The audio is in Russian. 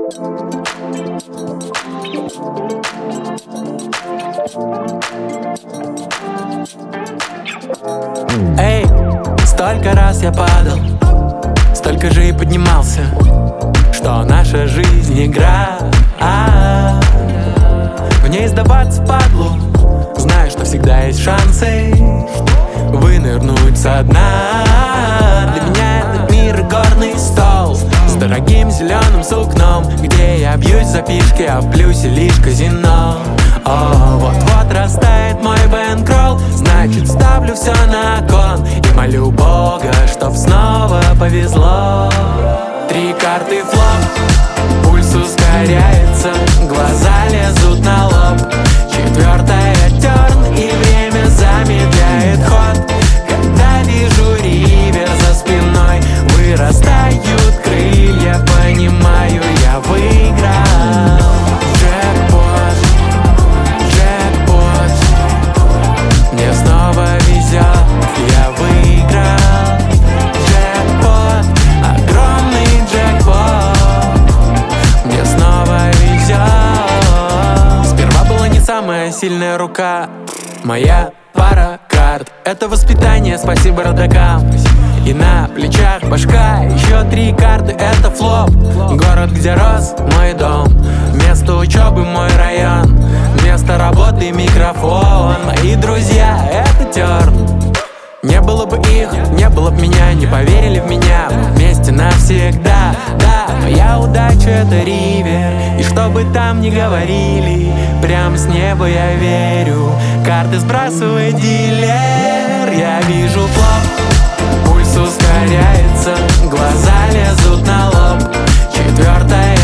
Эй, столько раз я падал, столько же и поднимался, что наша жизнь игра. В ней сдаваться впадлу, знаю, что всегда есть шансы вынырнуть со дна. Для меня этот мир горный стол с дорогим зеленым сукном, где я бьюсь за фишки, а в плюсе лишь казино. О, вот-вот растает мой бэнкролл, значит ставлю все на кон и молю Бога, чтоб снова повезло. 3 карты флоп, пульс ускоряется, глаза лезут на лоб. 4-я терн, и время замедляет ход. Когда вижу ривер за спиной, вырастают крылья, понимаю, я выиграл. Джекпот, джекпот, мне снова везет, я выиграл. Джекпот, огромный джекпот, мне снова везет. Сперва была не самая сильная рука, моя пара карт. Это воспитание, спасибо родакам. И на плечах башка, еще 3 карты, это флоп. Город, где рос мой дом, место учебы мой район, место работы микрофон. Мои друзья, это терн. Не было бы их, не было бы меня, не поверили в меня. Мы вместе навсегда, да, моя удача это ривер. И что бы там ни говорили, прям с неба я верю. Карты сбрасывает дилер, я вижу флоп, пульс ускоряется, глаза лезут на лоб. 4-я